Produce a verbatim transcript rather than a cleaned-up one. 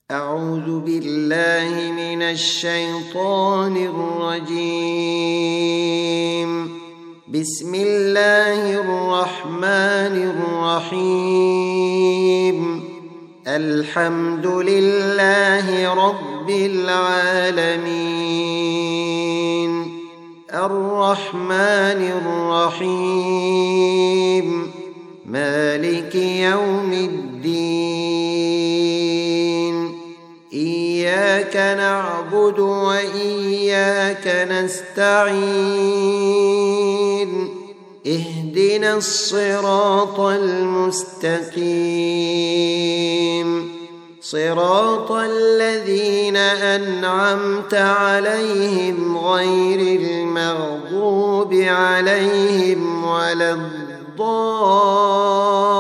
أعوذ بالله من الشيطان الرجيم. بسم الله الرحمن الرحيم. الحمد لله رب العالمين، الرحمن الرحيم، مالك يوم الدين. إياك نعبد وإياك نستعين. اهدنا الصراط المستقيم، صراط الذين أنعمت عليهم غير المغضوب عليهم ولا الضالين.